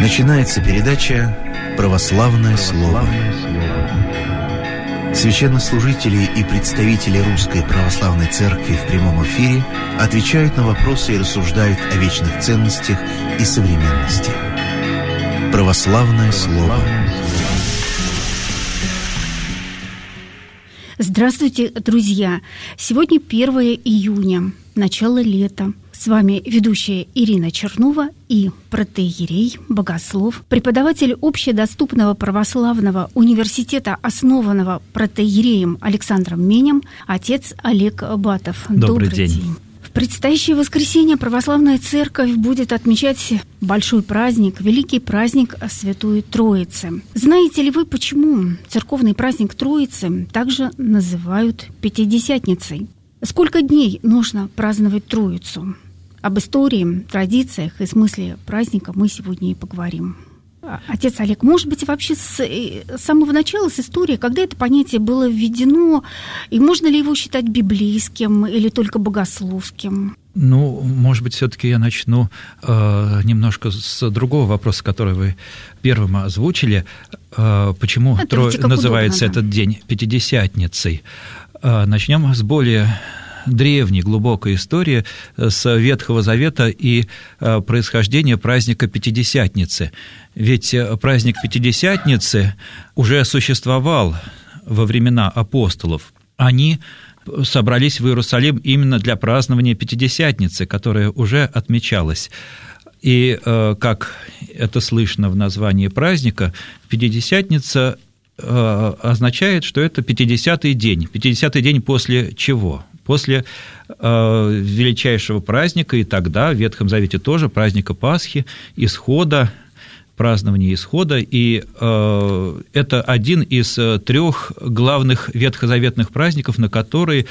Начинается передача «Православное слово». Священнослужители и представители Русской Православной Церкви в прямом эфире отвечают на вопросы и рассуждают о вечных ценностях и современности. «Православное слово». Здравствуйте, друзья! Сегодня 1 июня, начало лета. С вами ведущая Ирина Чернова и протоиерей, богослов, преподаватель общедоступного православного университета, основанного протоиереем Александром Менем, отец Олег Батов. Добрый день. В предстоящее воскресенье Православная Церковь будет отмечать большой праздник, великий праздник Святой Троицы. Знаете ли вы, почему церковный праздник Троицы также называют Пятидесятницей? Сколько дней нужно праздновать Троицу? Об истории, традициях и смысле праздника мы сегодня и поговорим. Отец Олег, может быть, вообще с самого начала, с истории, когда это понятие было введено, и можно ли его считать библейским или только богословским? Может быть, все-таки я начну немножко с другого вопроса, который вы первым озвучили. Почему называется этот день Пятидесятницей? Начнем с более древней, глубокой истории, с Ветхого Завета и происхождения праздника Пятидесятницы. Ведь праздник Пятидесятницы уже существовал во времена апостолов. Они собрались в Иерусалим именно для празднования Пятидесятницы, которая уже отмечалась. И, как это слышно в названии праздника, Пятидесятница означает, что это 50-й день. 50-й день после чего? После величайшего праздника, и тогда в Ветхом Завете тоже, праздника Пасхи, Исхода, празднования Исхода, и это один из 3 главных ветхозаветных праздников, на которые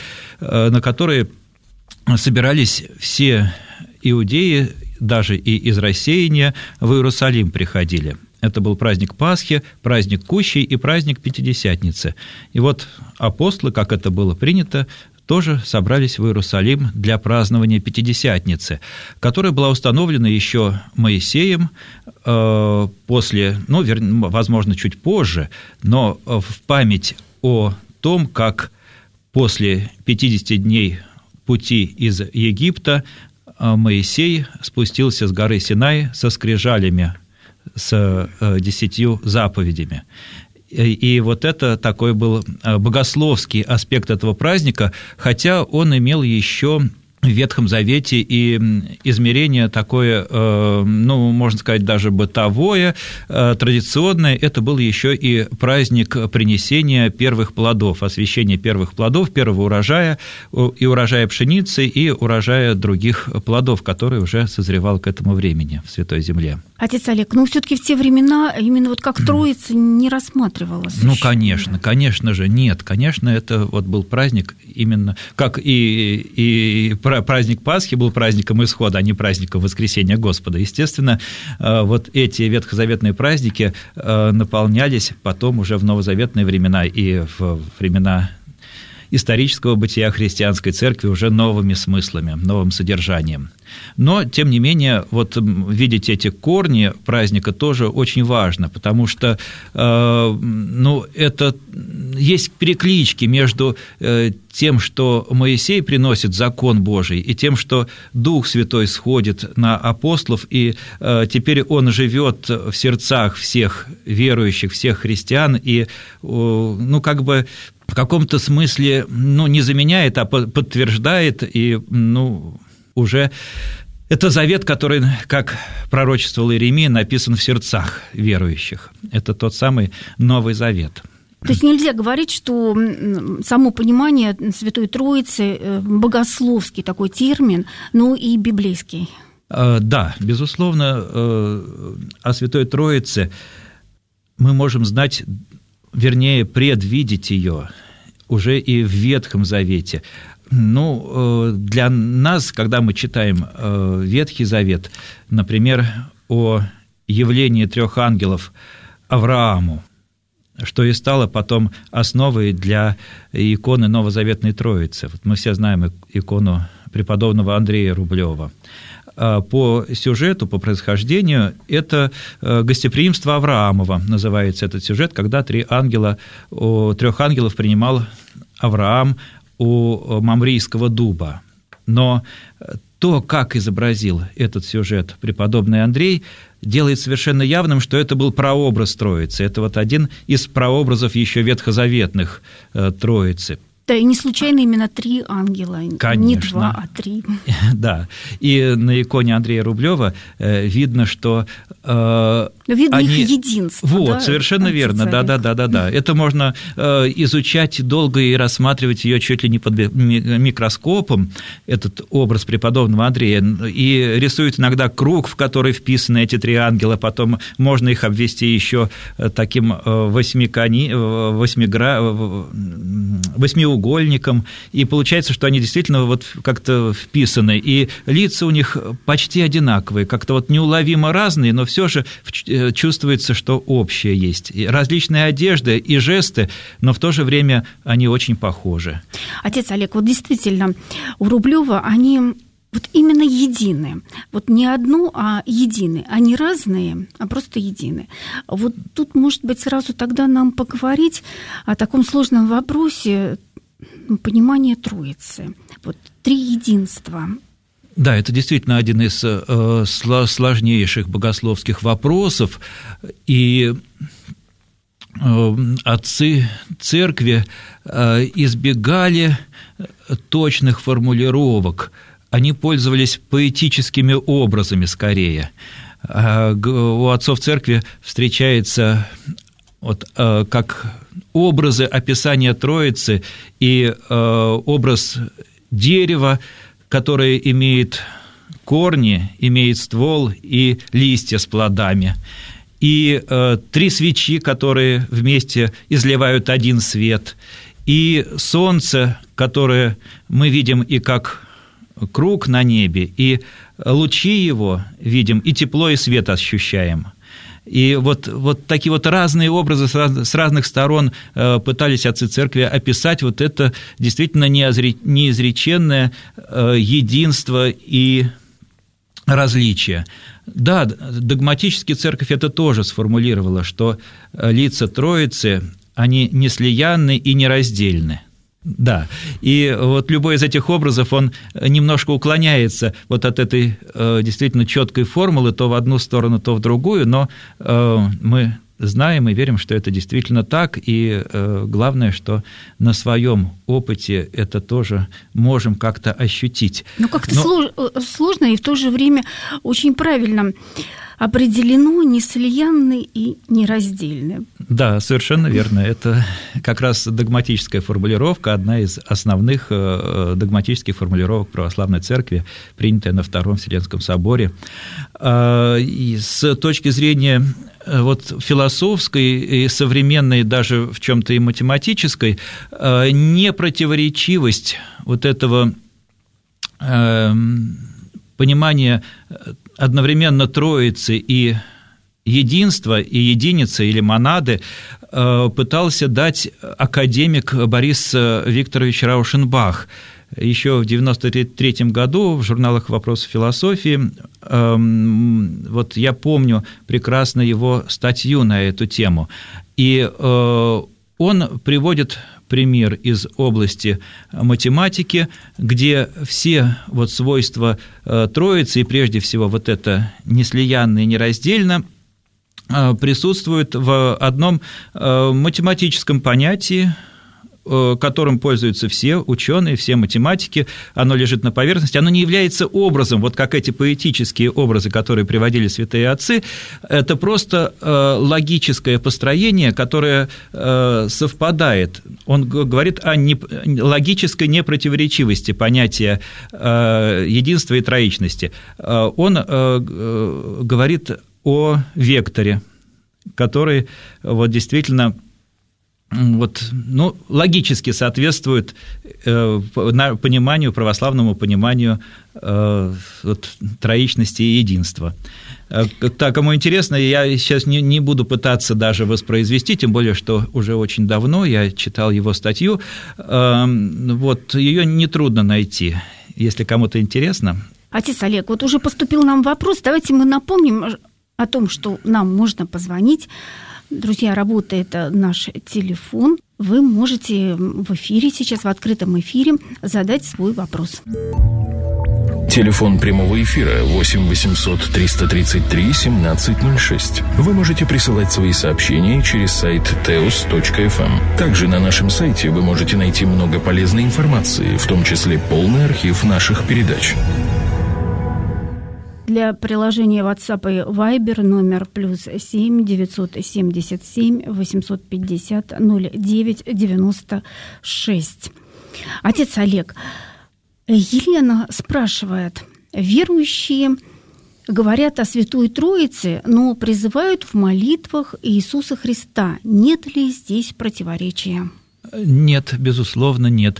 собирались все иудеи, даже и из рассеяния, в Иерусалим приходили. Это был праздник Пасхи, праздник Кущей и праздник Пятидесятницы. И вот апостолы, как это было принято, тоже собрались в Иерусалим для празднования Пятидесятницы, которая была установлена еще Моисеем после, возможно, чуть позже, но в память о том, как после 50 дней пути из Египта Моисей спустился с горы Синай со скрижалями, с 10 заповедями. И вот это такой был богословский аспект этого праздника, хотя он имел еще в Ветхом Завете и измерение такое, можно сказать, даже бытовое, традиционное. Это был еще и праздник принесения первых плодов, освящения первых плодов, первого урожая, и урожая пшеницы, и урожая других плодов, который уже созревал к этому времени в Святой Земле. Отец Олег, все-таки в те времена именно вот как Троица не рассматривалась. Конечно же, нет. Конечно, это вот был праздник именно, как и праздник Пасхи был праздником Исхода, а не праздником Воскресения Господа. Естественно, вот эти ветхозаветные праздники наполнялись потом уже в новозаветные времена и в времена исторического бытия христианской церкви уже новыми смыслами, новым содержанием. Но, тем не менее, вот видеть эти корни праздника тоже очень важно, потому что это есть переклички между тем, что Моисей приносит закон Божий, и тем, что Дух Святой сходит на апостолов, и теперь Он живет в сердцах всех верующих, всех христиан, и в каком-то смысле не заменяет, а подтверждает, и уже это завет, который, как пророчествовал Иеремия, написан в сердцах верующих. Это тот самый Новый Завет. То есть нельзя говорить, что само понимание Святой Троицы богословский такой термин, но и библейский. Да, безусловно, о Святой Троице мы можем знать, вернее, предвидеть ее уже и в Ветхом Завете. Для нас, когда мы читаем Ветхий Завет, например, о явлении 3 ангелов Аврааму, что и стало потом основой для иконы Новозаветной Троицы. Вот мы все знаем икону преподобного Андрея Рублева. по сюжету, по происхождению, это гостеприимство Авраамова, называется этот сюжет, когда трех ангелов принимал Авраам у Мамрийского дуба. Но то, как изобразил этот сюжет преподобный Андрей, делает совершенно явным, что это был прообраз Троицы. Это вот один из прообразов еще ветхозаветных Троицы. Да, и не случайно именно 3 ангела, конечно. Не 2, а 3. Да, и на иконе Андрея Рублева видно, что видно их единство. Вот, да? Совершенно верно, да. Это можно изучать долго и рассматривать ее чуть ли не под микроскопом, этот образ преподобного Андрея, и рисуют иногда круг, в который вписаны эти 3 ангела, потом можно их обвести еще таким восьмиугольником, и получается, что они действительно вот как-то вписаны, и лица у них почти одинаковые, как-то вот неуловимо разные, но все же чувствуется, что общее есть. И различные одежды и жесты, но в то же время они очень похожи. Отец Олег, вот действительно, у Рублева они вот именно едины. Вот не одно, а едины. Они разные, а просто едины. Вот тут, может быть, сразу тогда нам поговорить о таком сложном вопросе понимания Троицы. Вот 3 единства. Да, это действительно один из сложнейших богословских вопросов, и отцы церкви избегали точных формулировок, они пользовались поэтическими образами скорее. У отцов церкви встречается как образы описания Троицы и образ дерева, которое имеет корни, имеет ствол и листья с плодами, и 3 свечи, которые вместе изливают один свет, и солнце, которое мы видим и как круг на небе, и лучи его видим, и тепло, и свет ощущаем. И вот такие вот разные образы с разных сторон пытались отцы церкви описать вот это действительно неизреченное единство и различие. Да, догматически церковь это тоже сформулировала, что лица Троицы, они неслиянны и нераздельны. Да, и вот любой из этих образов, он немножко уклоняется вот от этой действительно четкой формулы, то в одну сторону, то в другую, но мы знаем и верим, что это действительно так, и главное, что на своем опыте это тоже можем как-то ощутить. Ну, как-то сложно и в то же время очень правильно определено неслиянны и нераздельны. Да, совершенно верно. Это как раз догматическая формулировка, одна из основных догматических формулировок православной церкви, принятая на Втором Вселенском соборе. И с точки зрения вот философской и современной, даже в чем-то и математической, непротиворечивость вот этого понимания одновременно Троицы и единства, и единицы или монады пытался дать академик Борис Викторович Раушенбах. Еще в 1993 году в журналах «Вопросы философии» вот я помню прекрасно его статью на эту тему. И он приводит пример из области математики, где все вот свойства Троицы, и прежде всего вот это неслиянно и нераздельно, присутствуют в одном математическом понятии, которым пользуются все ученые, все математики, оно лежит на поверхности, оно не является образом, вот как эти поэтические образы, которые приводили святые отцы, это просто логическое построение, которое совпадает. Он говорит о логической непротиворечивости понятия единства и троичности. Он говорит о векторе, который вот действительно логически соответствует пониманию, православному пониманию троичности и единства. Так, кому интересно, я сейчас не буду пытаться даже воспроизвести, тем более, что уже очень давно я читал его статью, ее нетрудно найти. Если кому-то интересно, Отец Олег, вот уже поступил нам вопрос. Давайте мы напомним о том, что нам можно позвонить. Друзья, работает наш телефон. Вы можете в эфире сейчас, в открытом эфире, задать свой вопрос. Телефон прямого эфира 8 800 333 1706. Вы можете присылать свои сообщения через сайт teos.fm. Также на нашем сайте вы можете найти много полезной информации, в том числе полный архив наших передач. Для приложения WhatsApp и Viber номер +7 977 850 09 96. Отец Олег, Елена спрашивает: верующие говорят о Святой Троице, но призывают в молитвах Иисуса Христа. Нет ли здесь противоречия? Нет, безусловно, нет.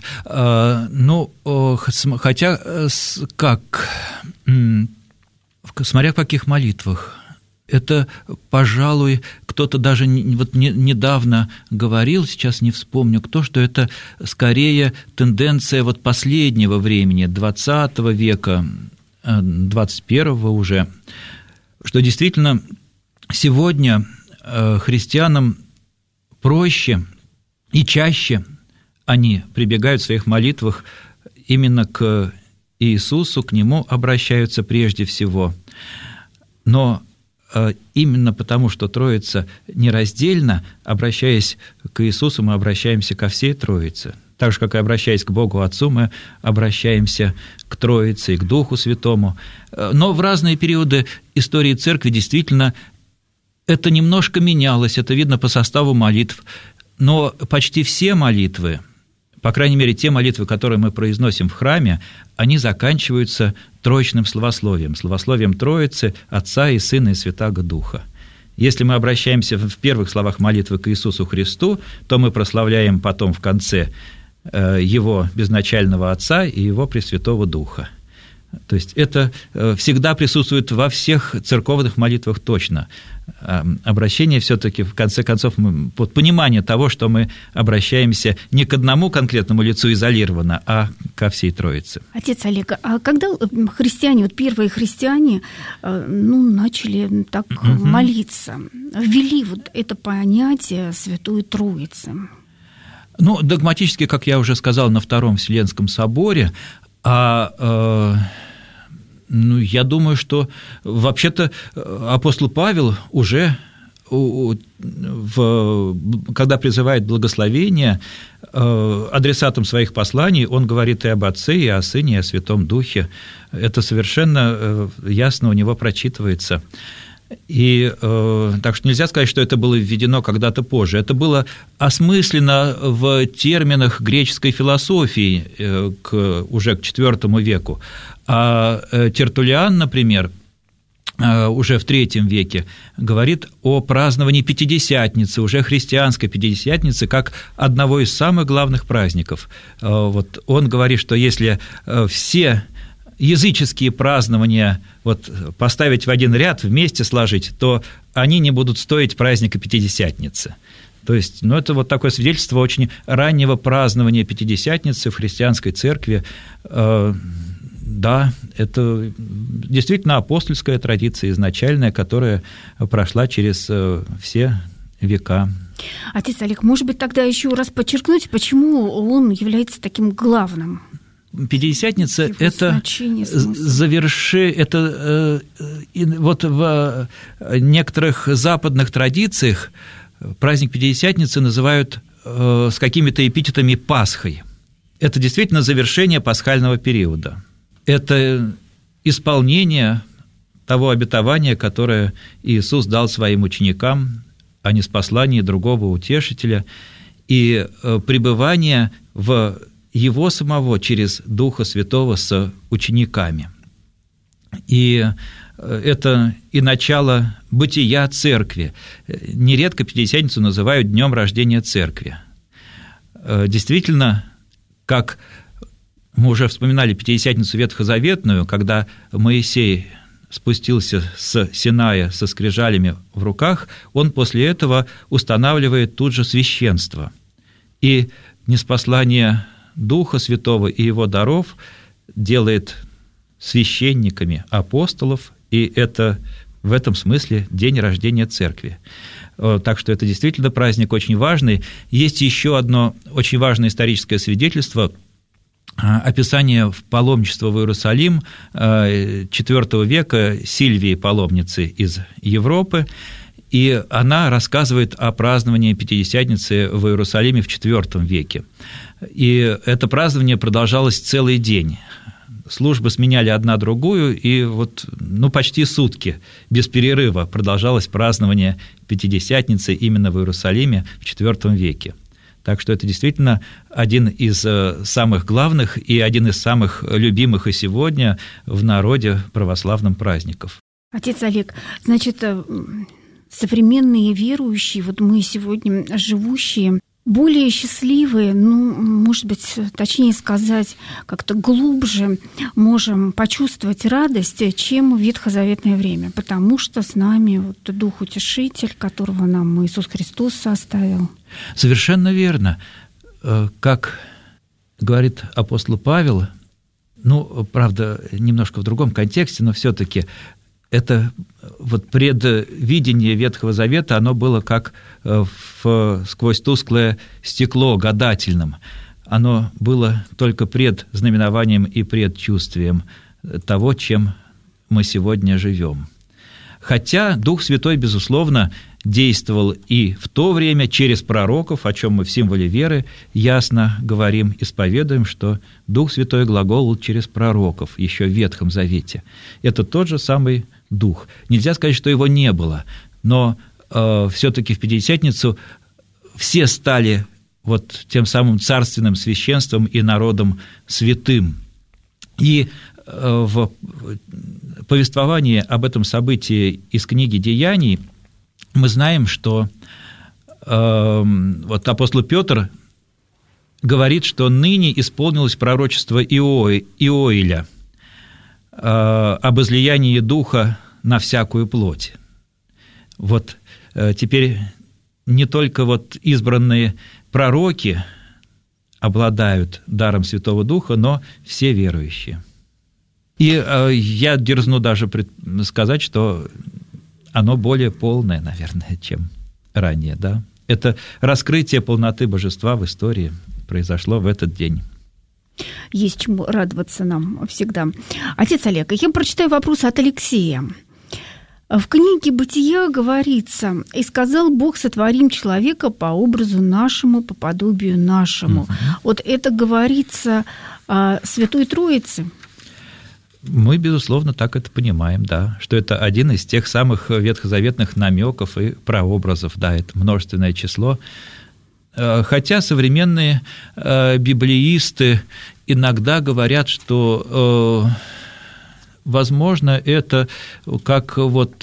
Хотя как... Смотря в каких молитвах. Это, пожалуй, кто-то даже недавно говорил, сейчас не вспомню кто, что это скорее тенденция последнего времени, 20 века, 21 уже, что действительно сегодня христианам проще и чаще они прибегают в своих молитвах именно к Иисусу, к Нему обращаются прежде всего. Но именно потому, что Троица нераздельна, обращаясь к Иисусу, мы обращаемся ко всей Троице. Так же, как и обращаясь к Богу Отцу, мы обращаемся к Троице и к Духу Святому. Но в разные периоды истории Церкви действительно это немножко менялось, это видно по составу молитв. Но почти все молитвы, по крайней мере, те молитвы, которые мы произносим в храме, они заканчиваются троичным словословием Троицы, Отца и Сына и Святаго Духа. Если мы обращаемся в первых словах молитвы к Иисусу Христу, то мы прославляем потом в конце Его безначального Отца и Его Пресвятого Духа. То есть это всегда присутствует во всех церковных молитвах точно. Обращение все-таки, в конце концов, понимание того, что мы обращаемся не к одному конкретному лицу изолированно, а ко всей Троице. Отец Олег, а когда христиане, первые христиане, начали так молиться, ввели это понятие Святой Троицы? Догматически, как я уже сказал, на Втором Вселенском соборе, я думаю, что вообще-то апостол Павел уже, когда призывает благословение адресатам своих посланий, он говорит и об Отце, и о Сыне, и о Святом Духе. Это совершенно ясно у него прочитывается. И так что нельзя сказать, что это было введено когда-то позже. Это было осмысленно в терминах греческой философии уже к IV веку. А Тертуллиан, например, уже в III веке говорит о праздновании Пятидесятницы, уже христианской Пятидесятницы, как одного из самых главных праздников. Он говорит, что если все языческие празднования поставить в один ряд, вместе сложить, то они не будут стоить праздника Пятидесятницы. То есть, это такое свидетельство очень раннего празднования Пятидесятницы в христианской церкви. Да, это действительно апостольская традиция изначальная, которая прошла через все века. Отец Олег, может быть, тогда еще раз подчеркнуть, почему он является таким главным? Пятидесятница – это в некоторых западных традициях праздник Пятидесятницы называют с какими-то эпитетами Пасхой. Это действительно завершение пасхального периода. Это исполнение того обетования, которое Иисус дал своим ученикам о ниспослании другого утешителя, и пребывание в Его самого через Духа Святого с учениками. И это и начало бытия Церкви. Нередко Пятидесятницу называют днем рождения Церкви. Действительно, как мы уже вспоминали Пятидесятницу ветхозаветную, когда Моисей спустился с Синая со скрижалями в руках, он после этого устанавливает тут же священство. И ниспослание Духа Святого и Его даров делает священниками апостолов, и это в этом смысле день рождения церкви. Так что это действительно праздник очень важный. Есть еще одно очень важное историческое свидетельство – описание паломничества в Иерусалим IV века Сильвии, паломницы из Европы, и она рассказывает о праздновании Пятидесятницы в Иерусалиме в IV веке. И это празднование продолжалось целый день. Службы сменяли одна другую, и почти сутки без перерыва продолжалось празднование Пятидесятницы именно в Иерусалиме в IV веке. Так что это действительно один из самых главных и один из самых любимых и сегодня в народе православных праздников. Отец Олег, значит, современные верующие, мы сегодня живущие, более счастливые, может быть, точнее сказать, как-то глубже можем почувствовать радость, чем в ветхозаветное время, потому что с нами Дух Утешитель, которого нам Иисус Христос оставил. Совершенно верно. Как говорит апостол Павел, правда, немножко в другом контексте, но все-таки это предвидение Ветхого Завета, оно было как сквозь тусклое стекло гадательным. Оно было только предзнаменованием и предчувствием того, чем мы сегодня живем. Хотя Дух Святой, безусловно, действовал и в то время через пророков, о чем мы в символе веры ясно говорим, исповедуем, что Дух Святой глаголал через пророков еще в Ветхом Завете. Это тот же самый Дух. Нельзя сказать, что его не было, но все-таки в Пятидесятницу все стали тем самым царственным священством и народом святым. И в повествовании об этом событии из книги «Деяний» мы знаем, что апостол Петр говорит, что ныне исполнилось пророчество Иоиля об излиянии Духа на всякую плоть. Теперь не только избранные пророки обладают даром Святого Духа, но все верующие. И я дерзну даже сказать, что оно более полное, наверное, чем ранее, да? Это раскрытие полноты божества в истории произошло в этот день. Есть чему радоваться нам всегда. Отец Олег, я прочитаю вопрос от Алексея. В книге «Бытия» говорится: «И сказал Бог, сотворим человека по образу нашему, по подобию нашему». Это говорится о Святой Троице. Мы, безусловно, так это понимаем, да, что это один из тех самых ветхозаветных намеков и прообразов, да, это множественное число. Хотя современные библеисты иногда говорят, что возможно, это как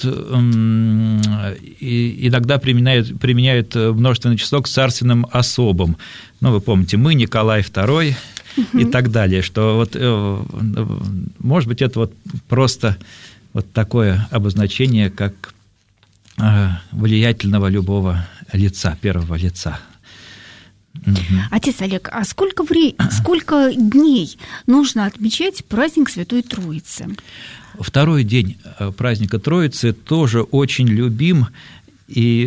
иногда применяют множественное число к царственным особам. Вы помните, мы Николай II и так далее, что может быть, это просто такое обозначение, как влиятельного любого лица, первого лица. Отец Олег, а сколько дней нужно отмечать праздник Святой Троицы? Второй день праздника Троицы тоже очень любим и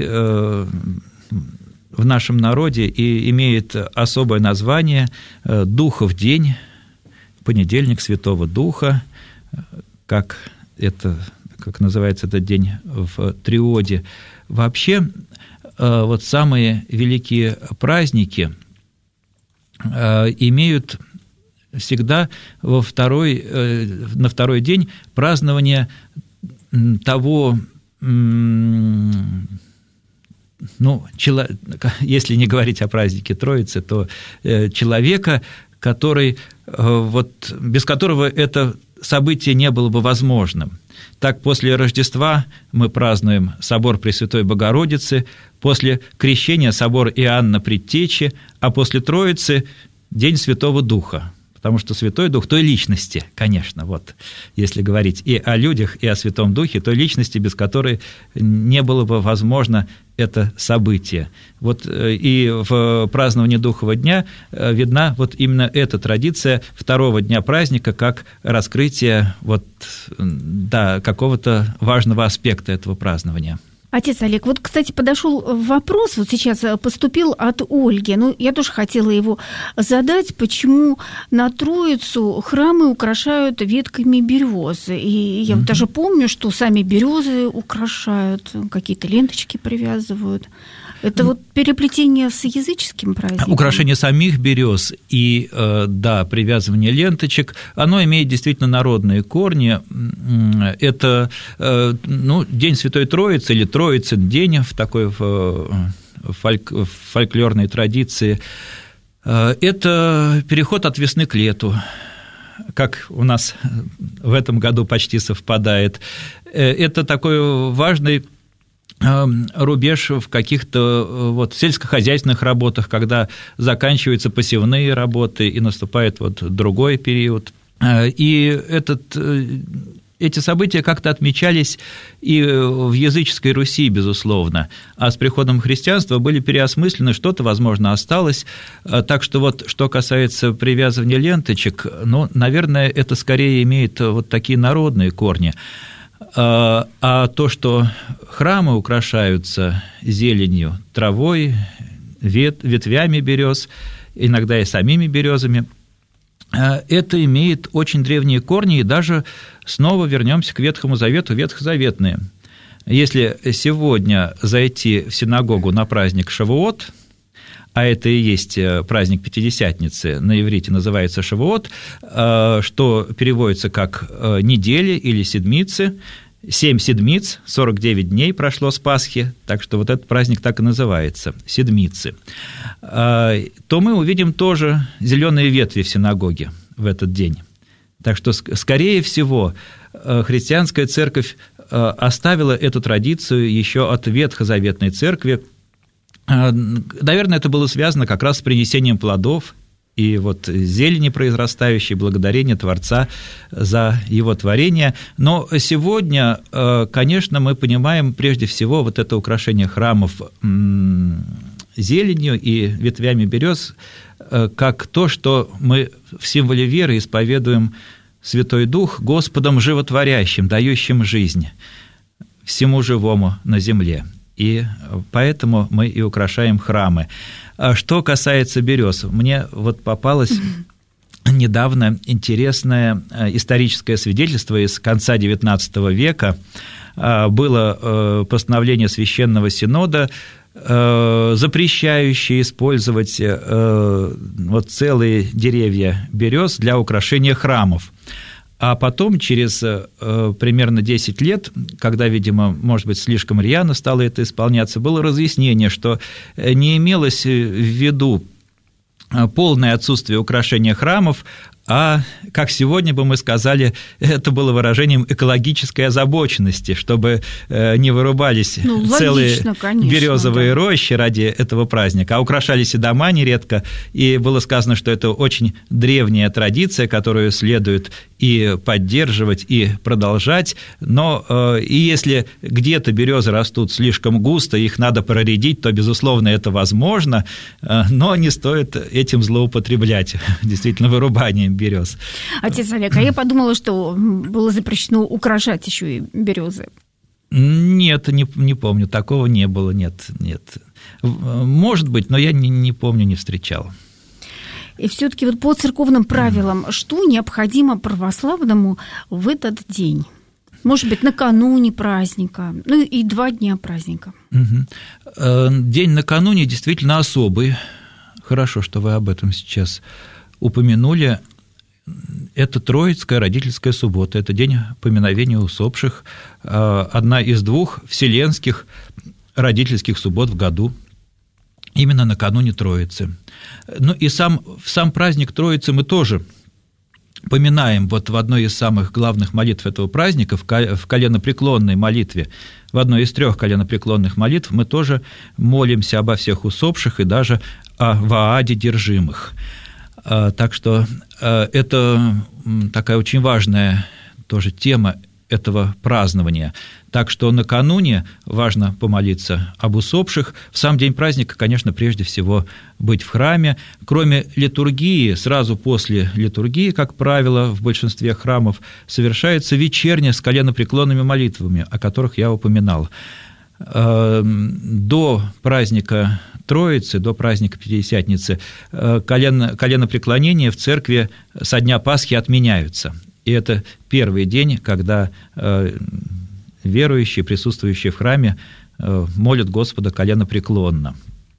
в нашем народе и имеет особое название Духов день, понедельник Святого Духа, как называется этот день в Триоде. Вообще, самые великие праздники имеют всегда на второй день празднование того, если не говорить о празднике Троицы, то человека, который, без которого это событие не было бы возможным. Так, после Рождества мы празднуем собор Пресвятой Богородицы, после крещения собор Иоанна Предтечи, а после Троицы – День Святого Духа, потому что Святой Дух той личности, конечно, если говорить и о людях, и о Святом Духе, той личности, без которой не было бы возможно это событие. Вот и в праздновании Духового дня видна вот именно эта традиция второго дня праздника как раскрытие вот, да, какого-то важного аспекта этого празднования. Отец Олег, вот, кстати, подошел вопрос, вот сейчас поступил от Ольги, я тоже хотела его задать, почему на Троицу храмы украшают ветками березы, и я вот даже помню, что сами березы украшают, какие-то ленточки привязывают. Это вот переплетение с языческим праздником? Украшение самих берез и, да, привязывание ленточек, оно имеет действительно народные корни. Это, День Святой Троицы или Троицын день в такой фольклорной традиции. Это переход от весны к лету, как у нас в этом году почти совпадает. Это такой важный рубеж в каких-то вот сельскохозяйственных работах, когда заканчиваются посевные работы и наступает вот другой период. И эти события как-то отмечались и в языческой Руси, безусловно, а с приходом христианства были переосмыслены, что-то, возможно, осталось. Так что вот, что касается привязывания ленточек, наверное, это скорее имеет вот такие народные корни. А то, что храмы украшаются зеленью, травой, ветвями берез, иногда и самими березами, это имеет очень древние корни, и даже снова вернемся к Ветхому Завету, ветхозаветные. Если сегодня зайти в синагогу на праздник Шавуот, а это и есть праздник Пятидесятницы, на иврите называется Шавуот, что переводится как недели или седмицы, 7 седмиц, 49 дней прошло с Пасхи, так что вот этот праздник так и называется – седмицы, то мы увидим тоже зеленые ветви в синагоге в этот день. Так что, скорее всего, христианская церковь оставила эту традицию еще от ветхозаветной церкви. Наверное, это было связано как раз с принесением плодов и вот зелени произрастающей, благодарение Творца за его творение. Но сегодня, конечно, мы понимаем прежде всего вот это украшение храмов зеленью и ветвями берез как то, что мы в символе веры исповедуем Святой Дух Господом животворящим, дающим жизнь всему живому на земле. И поэтому мы и украшаем храмы. Что касается берез, мне вот попалось недавно интересное историческое свидетельство из конца XIX века. Было постановление Священного Синода, запрещающее использовать вот целые деревья берез для украшения храмов. А потом, через примерно 10 лет, когда, видимо, может быть, слишком рьяно стало это исполняться, было разъяснение, что не имелось в виду полное отсутствие украшения храмов, а, как сегодня бы мы сказали, это было выражением экологической озабоченности, чтобы не вырубались целые березовые рощи ради этого праздника, а украшались и дома нередко, и было сказано, что это очень древняя традиция, которую следует и поддерживать, и продолжать, но и если где-то березы растут слишком густо, их надо проредить, то, безусловно, это возможно, но не стоит этим злоупотреблять, действительно, вырубанием берез. Отец Олег, а я подумала, что было запрещено украшать еще и березы. Нет, не помню, такого не было, нет. Может быть, но я не помню, не встречал. И все-таки вот по церковным правилам, что необходимо православному в этот день? Может быть, накануне праздника, и 2 дня праздника. День накануне действительно особый. Хорошо, что вы об этом сейчас упомянули. Это Троицкая родительская суббота, это день поминовения усопших, одна из 2 вселенских родительских суббот в году, именно накануне Троицы. И сам праздник Троицы мы тоже поминаем вот в одной из самых главных молитв этого праздника, в коленопреклонной молитве, в одной из 3 коленопреклонных молитв мы тоже молимся обо всех усопших и даже о вааде держимых. Так что это такая очень важная тоже тема этого празднования. Так что накануне важно помолиться об усопших. В сам день праздника, конечно, прежде всего быть в храме. Кроме литургии, сразу после литургии, как правило, в большинстве храмов совершается вечерня с коленопреклонными молитвами, о которых я упоминал. До праздника Троицы, до праздника Пятидесятницы коленопреклонения в церкви со дня Пасхи отменяются. И это первый день, когда верующие, присутствующие в храме, молят Господа коленопреклонно.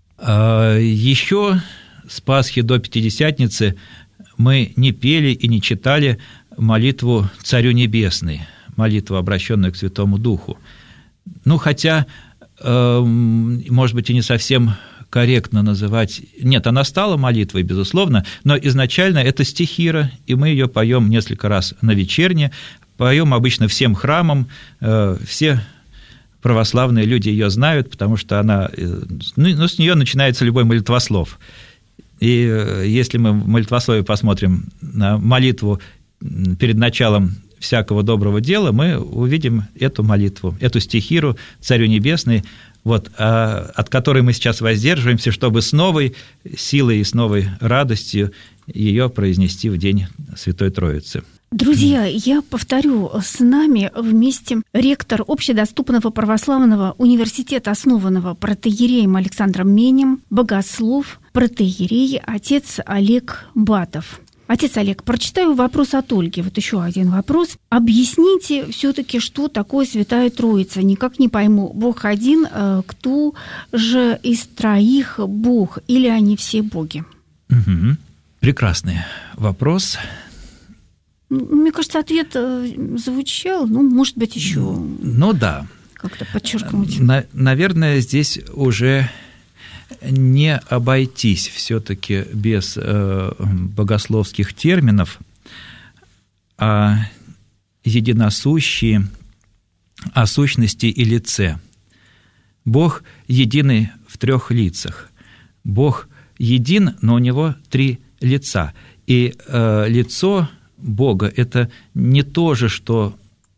Еще с Пасхи до Пятидесятницы мы не пели и не читали молитву Царю Небесный, молитву, обращенную к Святому Духу. Хотя, может быть, и не совсем корректно называть. Нет, она стала молитвой, безусловно, но изначально это стихира, и мы ее поем несколько раз на вечерне, поем обычно всем храмам, все православные люди ее знают, потому что она, с нее начинается любой молитвослов. И если мы в молитвословии посмотрим на молитву перед началом всякого доброго дела, мы увидим эту молитву, эту стихиру «Царю Небесный», от которой мы сейчас воздерживаемся, чтобы с новой силой и с новой радостью ее произнести в день Святой Троицы. Друзья, я повторю, с нами вместе ректор Общедоступного православного университета, основанного протоиереем Александром Менем, богослов, протоиерей, отец Олег Батов. Отец Олег, прочитаю вопрос от Ольги. Еще один вопрос. Объясните все-таки, что такое Святая Троица. Никак не пойму. Бог один, кто же из троих Бог? Или они все боги? Угу. Прекрасный вопрос. Мне кажется, ответ звучал, может быть, еще да. Как-то подчеркнуть. Наверное, здесь уже не обойтись все-таки без богословских терминов, а единосущие, о сущности и лице. Бог единый в трех лицах. Бог един, но у него три лица. И лицо Бога – это не то же, что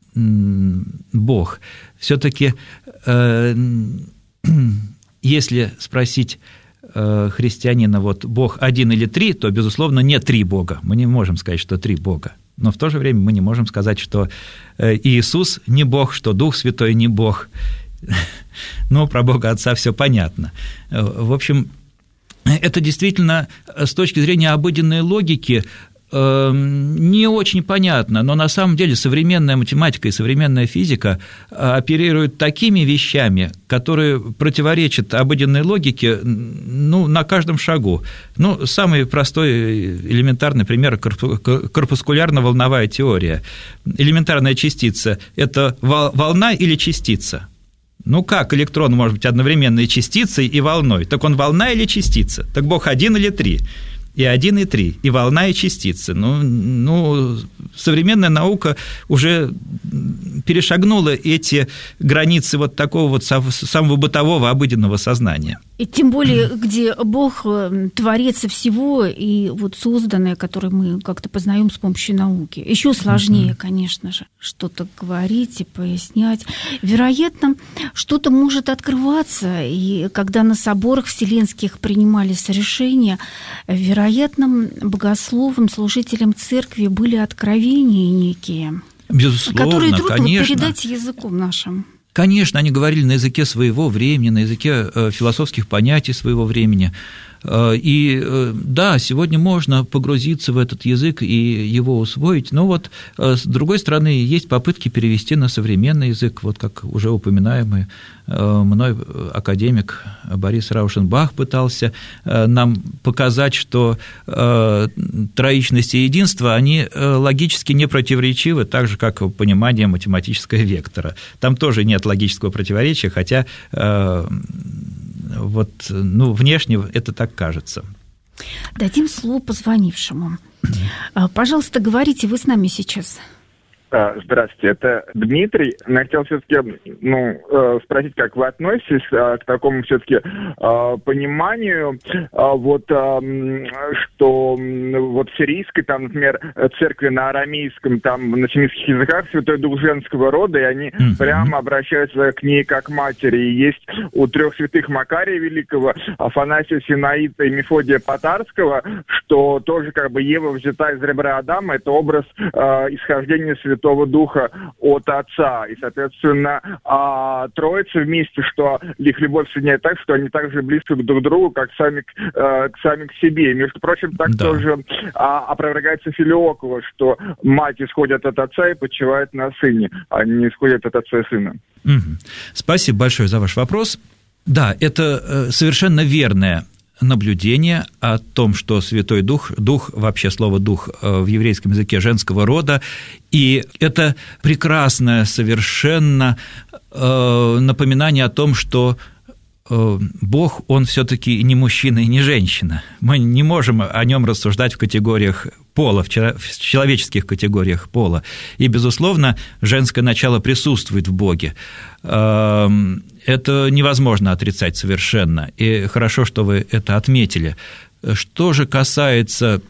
Бог. Все-таки если спросить христианина, Бог один или три, то, безусловно, не три Бога. Мы не можем сказать, что три Бога. Но в то же время мы не можем сказать, что Иисус не Бог, что Дух Святой не Бог. Про Бога Отца все понятно. В общем, это действительно с точки зрения обыденной логики не очень понятно, но на самом деле современная математика и современная физика оперируют такими вещами, которые противоречат обыденной логике на каждом шагу. Самый простой элементарный пример – корпускулярно-волновая теория. Элементарная частица – это волна или частица? Как электрон может быть одновременно и частицей, и волной? Так он волна или частица? Так Бог один или три? И один, и три, и волна, и частицы. Современная наука уже перешагнула эти границы такого самого бытового, обыденного сознания. И тем более, где Бог творец всего, и созданное, которое мы как-то познаем с помощью науки. Еще сложнее, конечно же, что-то говорить и пояснять. Вероятно, что-то может открываться, и когда на соборах вселенских принимались решения, вероятно, богословам, служителям церкви были откровения некие, безусловно, которые трудно конечно передать языком нашим. Конечно, они говорили на языке своего времени, на языке философских понятий своего времени. И да, сегодня можно погрузиться в этот язык и его усвоить, но с другой стороны, есть попытки перевести на современный язык, как уже упоминаемый мной академик Борис Раушенбах пытался нам показать, что троичность и единство, они логически не противоречивы, так же, как понимание математического вектора. Там тоже нет логического противоречия, хотя внешне это так кажется. Дадим слово позвонившему. Пожалуйста, говорите, вы с нами сейчас. Здравствуйте, это Дмитрий. Я хотел все-таки спросить, как вы относитесь к такому все-таки пониманию, что в сирийской, там, например, церкви на арамейском, там, на семитских языках Святой Дух женского рода, и они прямо обращаются к ней как матери. И есть у 3 святых Макария Великого, Афанасия Синаита и Мефодия Потарского, что тоже как бы Ева взята из ребра Адама, это образ исхождения Святого Духа от Отца. И, соответственно, Троица вместе, что их любовь соединяет так, что они так же близки друг к другу, как сами к себе. И, между прочим, так тоже опровергается Филиокова, что мать исходит от Отца и почивает на Сыне, а не исходит от Отца и Сына. Спасибо большое за ваш вопрос. Да, это совершенно верное наблюдение о том, что Святой Дух, вообще слово «дух» в еврейском языке женского рода, и это прекрасное совершенно напоминание о том, что Бог, Он все-таки не мужчина и не женщина. Мы не можем о нем рассуждать в категориях пола, в человеческих категориях пола. И, безусловно, женское начало присутствует в Боге. Это невозможно отрицать совершенно. И хорошо, что вы это отметили. Что же касается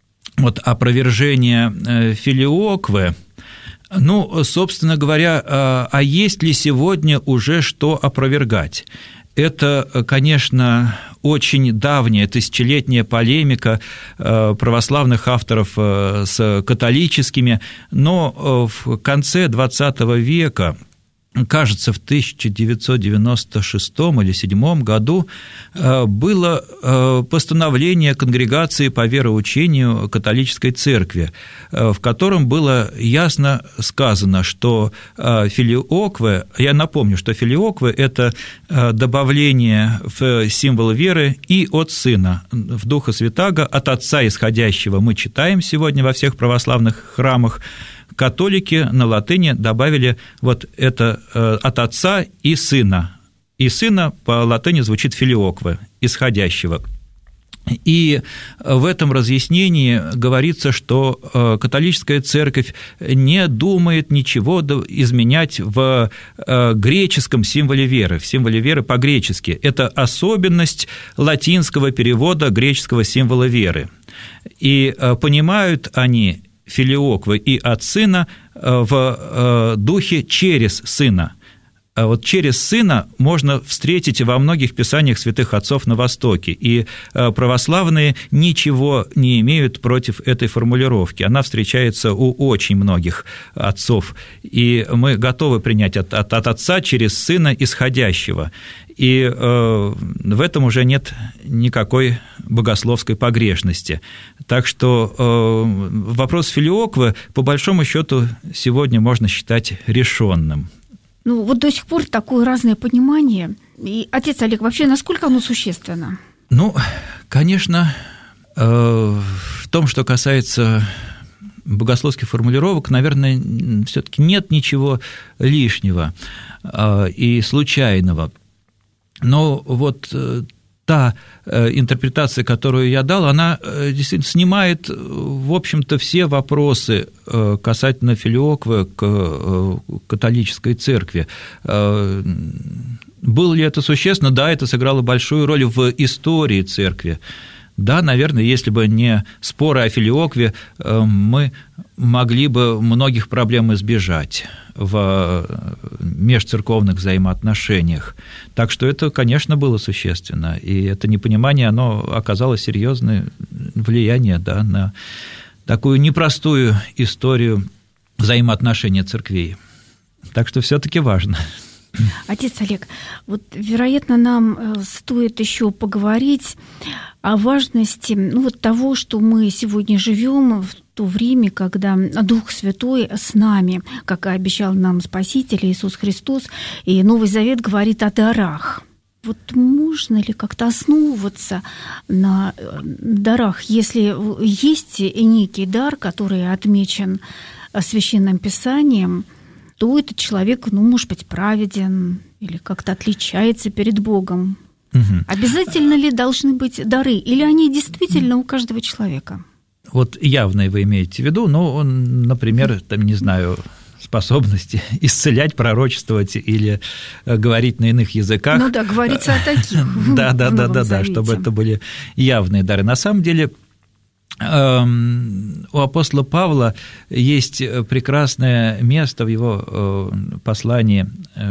опровержения Филиоквы, собственно говоря, а есть ли сегодня уже что опровергать? Это, конечно, очень давняя, тысячелетняя полемика православных авторов с католическими, но в конце XX века, кажется, в 1996 или 1997 году было постановление Конгрегации по вероучению католической церкви, в котором было ясно сказано, что филиокве, я напомню, что филиокве – это добавление в символ веры и от Сына, в Духа Святаго, от Отца исходящего. Мы читаем сегодня во всех православных храмах. Католики на латыни добавили это от Отца и Сына. И Сына по латыни звучит филиокве, исходящего. И в этом разъяснении говорится, что католическая церковь не думает ничего изменять в греческом символе веры, в символе веры по-гречески. Это особенность латинского перевода греческого символа веры. И понимают они филиокве и от Сына в духе через Сына. Через Сына можно встретить во многих писаниях святых отцов на Востоке, и православные ничего не имеют против этой формулировки. Она встречается у очень многих отцов, и мы готовы принять от Отца через Сына исходящего. И в этом уже нет никакой богословской погрешности. Так что вопрос филиокве, по большому счету, сегодня можно считать решенным. До сих пор такое разное понимание. И, отец Олег, вообще насколько оно существенно? Конечно, в том, что касается богословских формулировок, наверное, все-таки нет ничего лишнего и случайного. Но та интерпретация, которую я дал, она действительно снимает, в общем-то, все вопросы касательно филиокве к католической церкви. Было ли это существенно? Да, это сыграло большую роль в истории церкви. Да, наверное, если бы не споры о филиокве, мы могли бы многих проблем избежать в межцерковных взаимоотношениях. Так что это, конечно, было существенно. И это непонимание, оно оказало серьезное влияние на такую непростую историю взаимоотношений церквей. Так что все-таки важно. Отец Олег, вероятно, нам стоит еще поговорить о важности того, что мы сегодня живем в то время, когда Дух Святой с нами, как и обещал нам Спаситель Иисус Христос, и Новый Завет говорит о дарах. Можно ли как-то основываться на дарах, если есть некий дар, который отмечен Священным Писанием, то этот человек, может быть, праведен или как-то отличается перед Богом. Обязательно ли должны быть дары, или они действительно у каждого человека? вот явные вы имеете в виду, ну, например, там, не знаю, способности исцелять, пророчествовать или говорить на иных языках. Ну да, говорится о таких. Да, чтобы это были явные дары. На самом деле, у апостола Павла есть прекрасное место в его послании.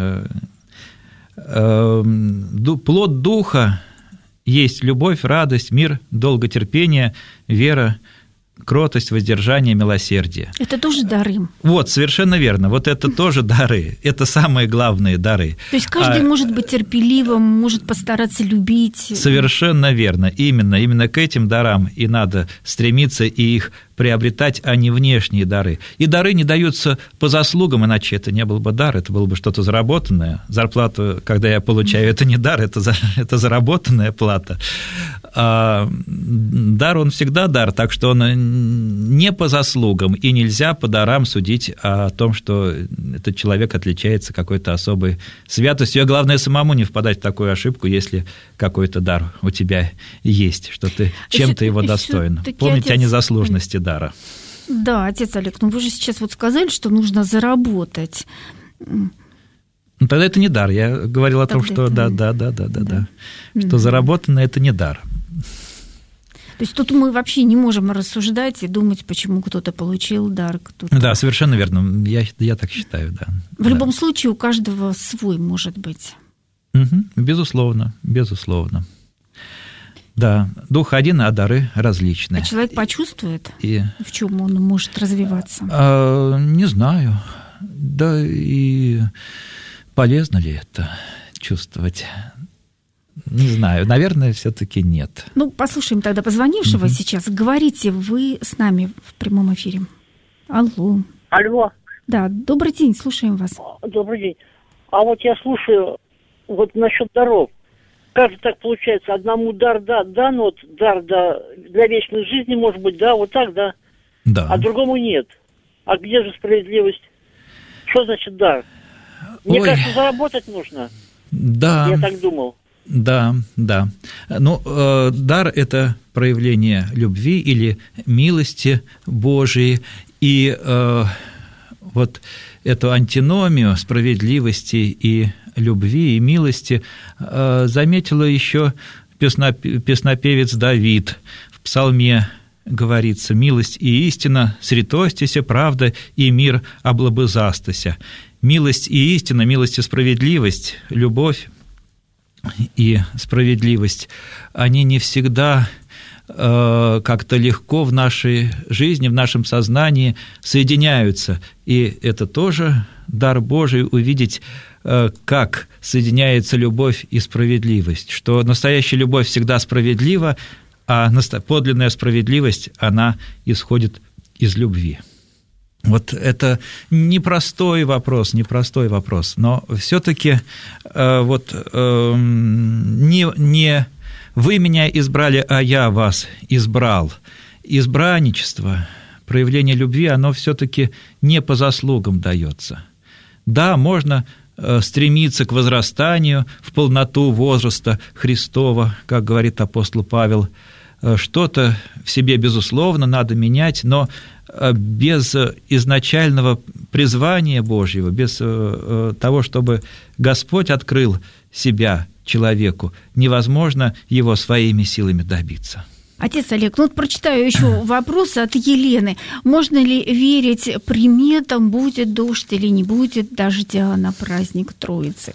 Плод Духа есть любовь, радость, мир, долготерпение, вера, кротость, воздержание, милосердие. Это тоже дары. Вот, совершенно верно. Вот это тоже дары. Это самые главные дары. То есть каждый может быть терпеливым, может постараться любить. Совершенно верно. Именно к этим дарам и надо стремиться и их приобретать, а не внешние дары. И дары не даются по заслугам, иначе это не был бы дар, это было бы что-то заработанное. Зарплату, когда я получаю, это не дар, это заработанная плата. А дар, он всегда дар, так что он не по заслугам, и нельзя по дарам судить о том, что этот человек отличается какой-то особой святостью. А главное, самому не впадать в такую ошибку, если какой-то дар у тебя есть, что ты чем-то его достоин. Помните о незаслуженности дара. Да, отец Олег, ну вы же сейчас вот сказали, что нужно заработать. Ну, тогда это не дар. Я говорил о том, что да. Что заработанное – это не дар. То есть тут мы вообще не можем рассуждать и думать, почему кто-то получил дар, кто-то... Да, совершенно верно. Я так считаю, да. В любом случае у каждого свой может быть. Безусловно. Да, дух один, а дары различные. А человек почувствует, в чем он может развиваться? Не знаю. Да и полезно ли это чувствовать? Не знаю. Наверное, все-таки нет. Ну, послушаем тогда позвонившего сейчас. Говорите, вы с нами в прямом эфире. Алло. Алло. Да, добрый день, слушаем вас. Добрый день. А вот я слушаю вот насчет даров. Как же так получается? Одному дар, да, но вот дар, да, для вечной жизни, может быть, да, вот так, да. Да. А другому нет. А где же справедливость? Что значит дар? Мне кажется, заработать нужно. Да. Я так думал. Да. Ну, дар – это проявление любви или милости Божией. И вот эту антиномию справедливости и любви и милости заметила еще песнопевец Давид. В псалме говорится: «Милость и истина сретостися, правда и мир облобызастася». Милость и истина, милость и справедливость, любовь и справедливость, они не всегда как-то легко в нашей жизни, в нашем сознании соединяются. И это тоже дар Божий — увидеть, как соединяется любовь и справедливость, что настоящая любовь всегда справедлива, а подлинная справедливость, она исходит из любви. Вот это непростой вопрос, но все-таки вот не вы меня избрали, а я вас избрал. Избранничество, проявление любви, оно все-таки не по заслугам дается. Да, можно стремиться к возрастанию в полноту возраста Христова, как говорит апостол Павел. Что-то в себе, безусловно, надо менять, но без изначального призвания Божьего, без того, чтобы Господь открыл себя человеку, невозможно его своими силами добиться. Отец Олег, ну вот прочитаю еще вопрос от Елены. Можно ли верить приметам, будет дождь или не будет дождя на праздник Троицы?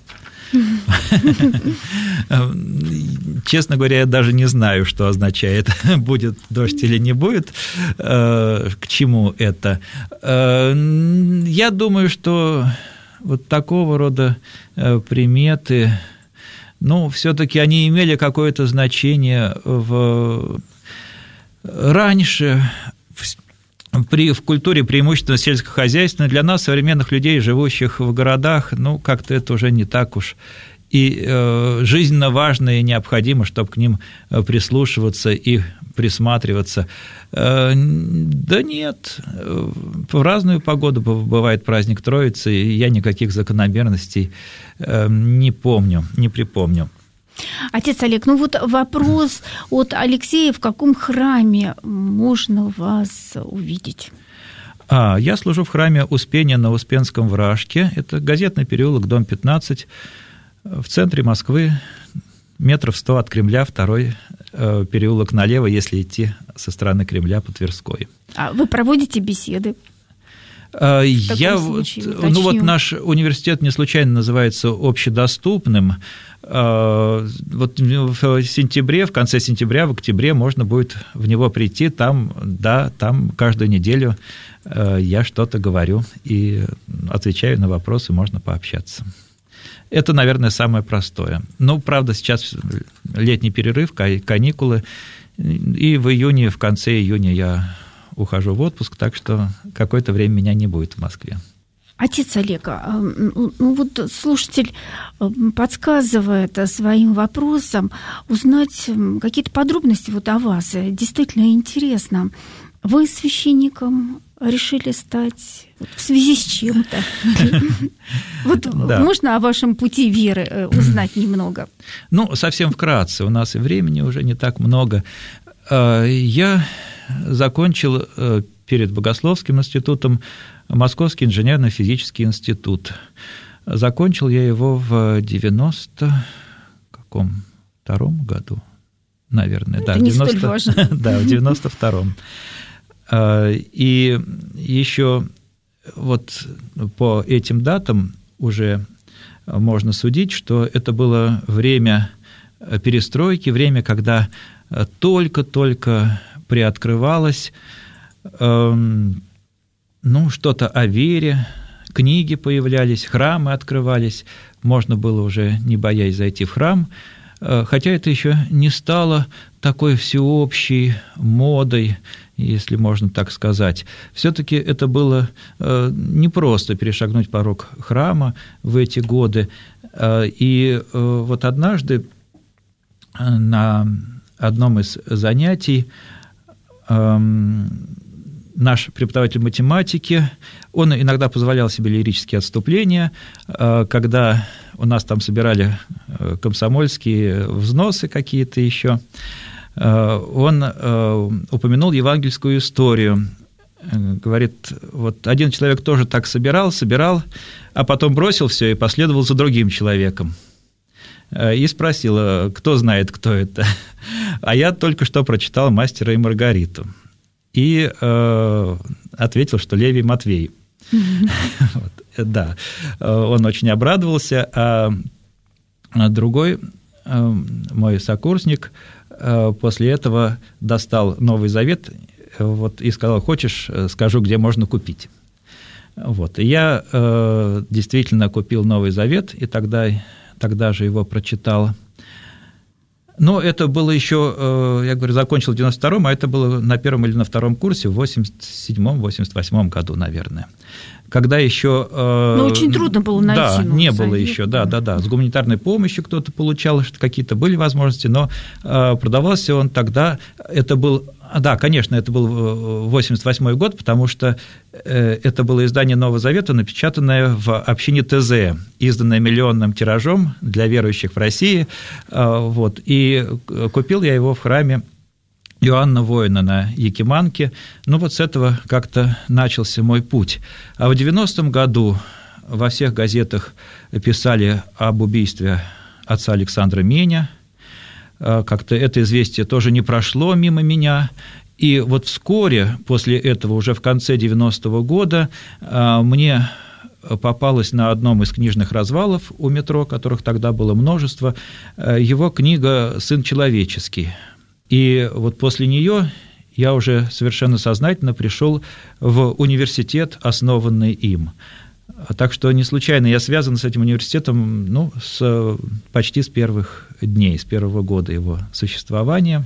Честно говоря, я даже не знаю, что означает, будет дождь или не будет, к чему это. Я думаю, что вот такого рода приметы, ну, все-таки они имели какое-то значение раньше, в культуре преимущественно сельскохозяйственной. Для нас, современных людей, живущих в городах, ну, как-то это уже не так уж и жизненно важно и необходимо, чтобы к ним прислушиваться и присматриваться. Да нет, в разную погоду бывает праздник Троицы, и я никаких закономерностей не припомню. Отец Олег, вопрос от Алексея: в каком храме можно вас увидеть? Я служу в храме Успения на Успенском Вражке. Это Газетный переулок, дом 15, в центре Москвы, метров 100 от Кремля, второй переулок налево, если идти со стороны Кремля по Тверской. А вы проводите беседы? Наш университет не случайно называется общедоступным. В сентябре, в конце сентября, в октябре можно будет в него прийти. Там каждую неделю я что-то говорю и отвечаю на вопросы, можно пообщаться. Это, наверное, самое простое. Правда, сейчас летний перерыв, каникулы, и в конце июня я ухожу в отпуск, так что какое-то время меня не будет в Москве. Отец Олег, слушатель подсказывает своим вопросом узнать какие-то подробности о вас. Действительно интересно. Вы священником решили стать в связи с чем-то? Можно о вашем пути веры узнать немного? Совсем вкратце. У нас и времени уже не так много. Я закончил перед Богословским институтом Московский инженерно-физический институт. Закончил я его в 92-м году, наверное. Это не столь важно. Да, в 92-м. И еще по этим датам уже можно судить, что это было время перестройки, время, когда только-только приоткрывалось что-то о вере, книги появлялись, храмы открывались, можно было уже, не боясь, зайти в храм, хотя это еще не стало такой всеобщей модой, если можно так сказать. Все-таки это было непросто перешагнуть порог храма в эти годы. И однажды на одном из занятий наш преподаватель математики, он иногда позволял себе лирические отступления, когда у нас там собирали комсомольские взносы какие-то еще, он упомянул евангельскую историю. Говорит, один человек тоже так собирал, а потом бросил все и последовал за другим человеком. И спросил, кто знает, кто это. А я только что прочитал «Мастера и Маргариту». И ответил, что Левий Матвей. Да, он очень обрадовался, а другой мой сокурсник после этого достал Новый Завет и сказал: хочешь, скажу, где можно купить. И я действительно купил Новый Завет, и тогда же его прочитал. Но это было еще, я говорю, закончил в 92-м, а это было на первом или на втором курсе в 87-88 году, наверное. Когда еще... очень трудно было найти. Да, не было еще, да. С гуманитарной помощью кто-то получал, какие-то были возможности, но продавался он тогда, это был... Да, конечно, это был 88-й год, потому что это было издание Нового Завета, напечатанное в общине ТЗ, изданное миллионным тиражом для верующих в России. И купил я его в храме Иоанна Воина на Якиманке. С этого как-то начался мой путь. А в 90-м году во всех газетах писали об убийстве отца Александра Меня. Как-то это известие тоже не прошло мимо меня. И вскоре после этого, уже в конце 90-го года, мне попалась на одном из книжных развалов у метро, которых тогда было множество, его книга «Сын человеческий». И после нее я уже совершенно сознательно пришел в университет, основанный им. Так что не случайно я связан с этим университетом почти с первых дней, с первого года его существования.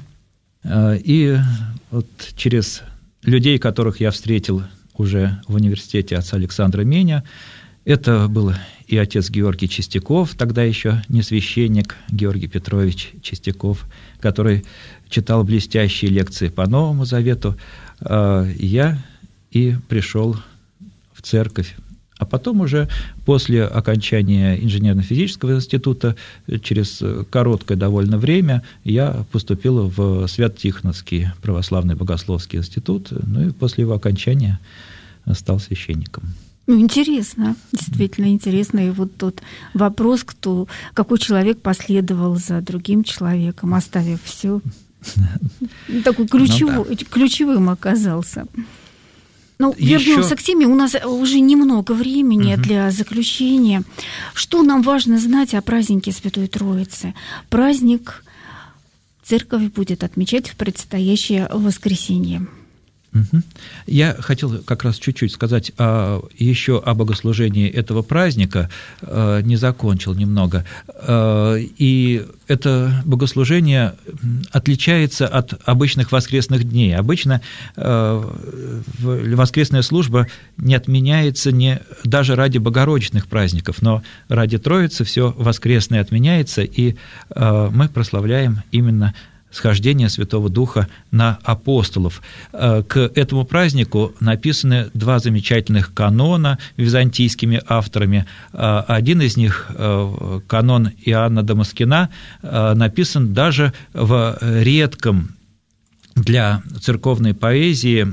И через людей, которых я встретил уже в университете отца Александра Меня, это был и отец Георгий Чистяков, тогда еще не священник, Георгий Петрович Чистяков, который читал блестящие лекции по Новому Завету. Я и пришел в церковь А потом уже после окончания инженерно-физического института, через короткое довольно время, я поступил в Свято-Тихоновский православный богословский институт, ну и после его окончания стал священником. Ну, интересно, действительно интересно. И вот тот вопрос, какой человек последовал за другим человеком, оставив все, такой ключевым оказался. Ну, вернемся к теме. У нас уже немного времени для заключения. Что нам важно знать о празднике Святой Троицы? Праздник церковь будет отмечать в предстоящее воскресенье. Я хотел как раз чуть-чуть сказать еще о богослужении этого праздника, не закончил немного. И это богослужение отличается от обычных воскресных дней. Обычно воскресная служба не отменяется даже ради богородичных праздников, но ради Троицы все воскресное отменяется, и мы прославляем именно схождение Святого Духа на апостолов. К этому празднику написаны 2 замечательных канона византийскими авторами. Один из них, канон Иоанна Дамаскина, написан даже в редком для церковной поэзии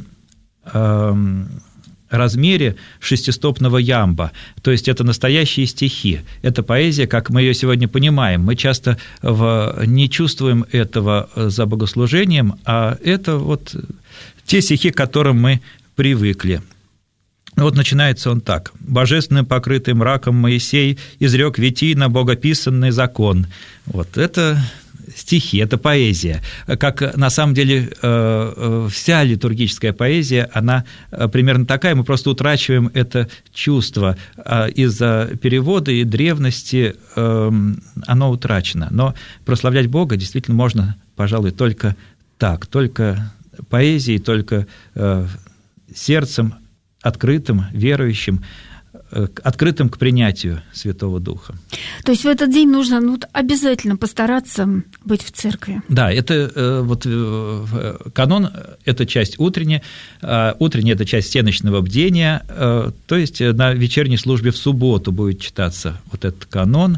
размере шестистопного ямба, то есть это настоящие стихи, это поэзия, как мы ее сегодня понимаем. Мы часто не чувствуем этого за богослужением, а это вот те стихи, к которым мы привыкли. Вот начинается он так. «Божественным покрытый мраком Моисей изрек витийно богописанный закон». Вот это стихи, это поэзия. Как на самом деле вся литургическая поэзия, она примерно такая, мы просто утрачиваем это чувство. Из-за перевода и древности оно утрачено. Но прославлять Бога действительно можно, пожалуй, только так, только поэзией, только сердцем открытым, верующим, открытым к принятию Святого Духа. То есть в этот день нужно обязательно постараться быть в церкви. Да, это вот канон, это часть утренняя, это часть всеночного бдения, то есть на вечерней службе в субботу будет читаться вот этот канон,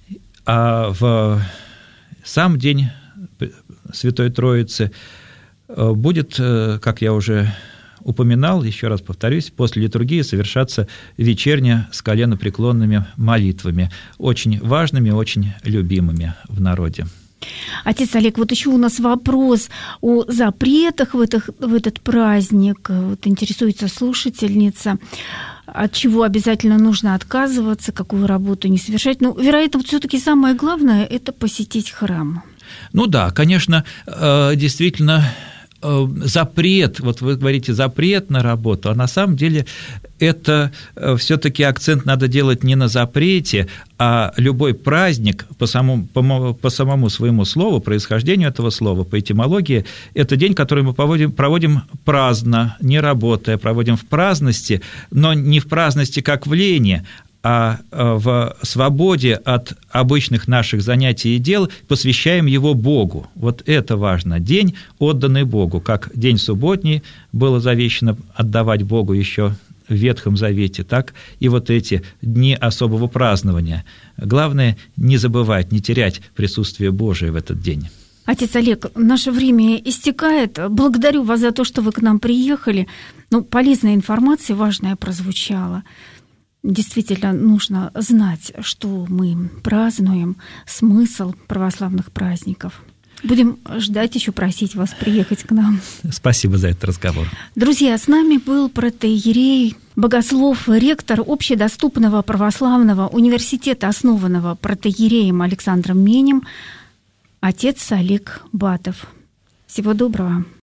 а в сам день Святой Троицы будет, как я уже упоминал, еще раз повторюсь, после литургии совершаться вечерня с коленопреклонными молитвами, очень важными, очень любимыми в народе. Отец Олег, вот еще у нас вопрос о запретах в этот праздник. Вот интересуется слушательница, от чего обязательно нужно отказываться, какую работу не совершать. Ну, вероятно, все-таки самое главное – это посетить храм. Ну да, конечно, действительно, запрет, вот вы говорите, запрет на работу, а на самом деле это все-таки акцент надо делать не на запрете, а любой праздник по самому своему слову, происхождению этого слова, по этимологии, это день, который мы проводим праздно, не работая, проводим в праздности, но не в праздности как в лени, а в свободе от обычных наших занятий и дел посвящаем его Богу. Вот это важно. День, отданный Богу, как день субботний было завещано отдавать Богу еще в Ветхом Завете, так и вот эти дни особого празднования. Главное не забывать, не терять присутствие Божие в этот день. Отец Олег, наше время истекает. Благодарю вас за то, что вы к нам приехали. Полезная информация, важная прозвучала. Действительно, нужно знать, что мы празднуем, смысл православных праздников. Будем ждать, еще просить вас приехать к нам. Спасибо за этот разговор. Друзья, с нами был протоиерей, богослов, ректор общедоступного православного университета, основанного протоиереем Александром Менем, отец Олег Батов. Всего доброго.